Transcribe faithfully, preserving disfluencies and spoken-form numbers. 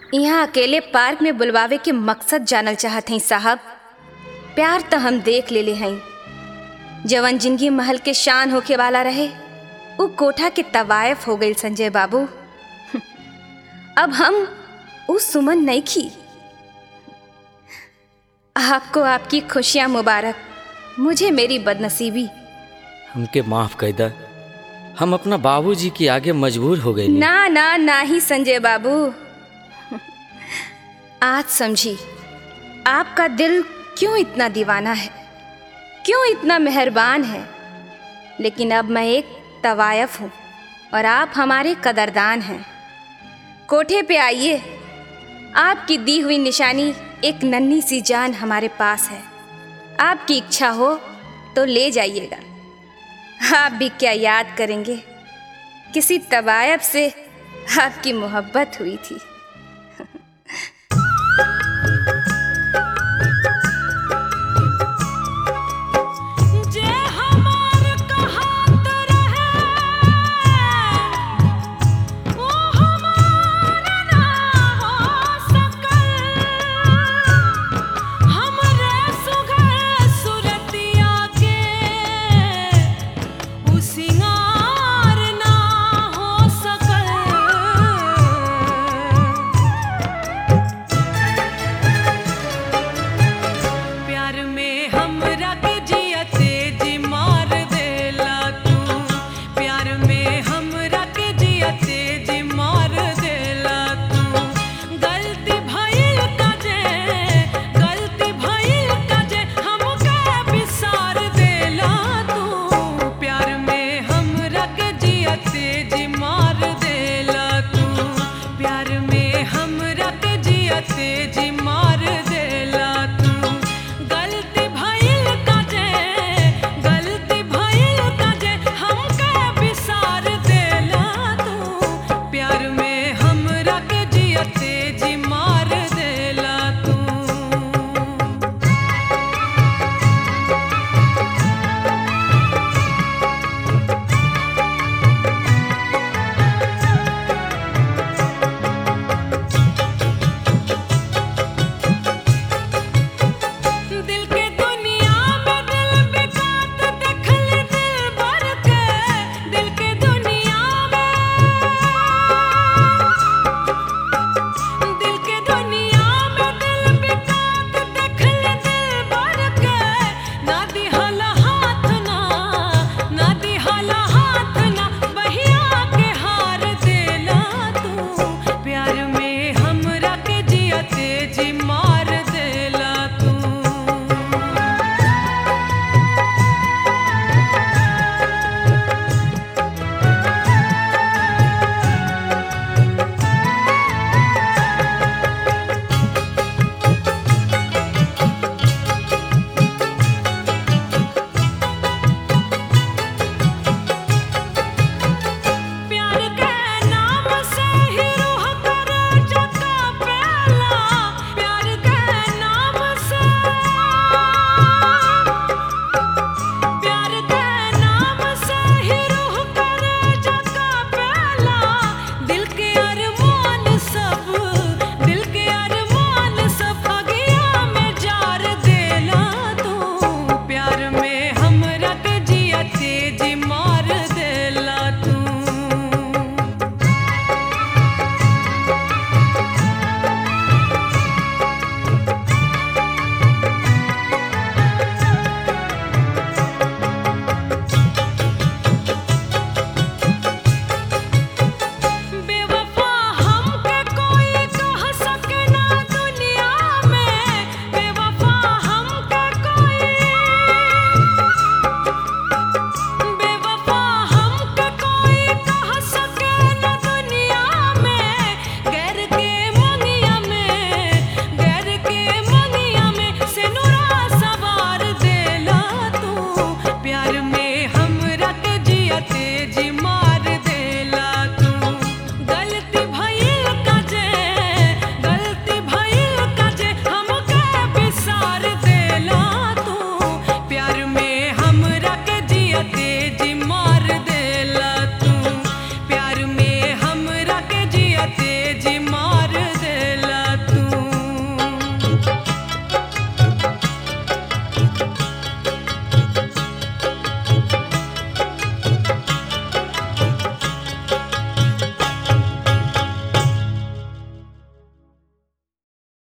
यहाँ अकेले पार्क में बुलवावे के मकसद जानल चाहत हई साहब। प्यार तो हम देख ले ले हई, जवन जिंदगी महल के शान होके वाला रहे वो कोठा के तवायफ हो गई संजय बाबू। अब हम उस सुमन नहीं खी। आपको आपकी खुशियां मुबारक, मुझे मेरी बदनसीबी। हमके माफ कर दा, हम अपना बाबूजी के आगे मजबूर हो गए। ना ना ना ही संजय बाबू, आज समझी आपका दिल क्यों इतना दीवाना है, क्यों इतना मेहरबान है। लेकिन अब मैं एक तवायफ हूँ और आप हमारे कदरदान हैं। कोठे पे आइए, आपकी दी हुई निशानी एक नन्ही सी जान हमारे पास है। आपकी इच्छा हो तो ले जाइएगा। आप भी क्या याद करेंगे, किसी तवायफ से आपकी मोहब्बत हुई थी।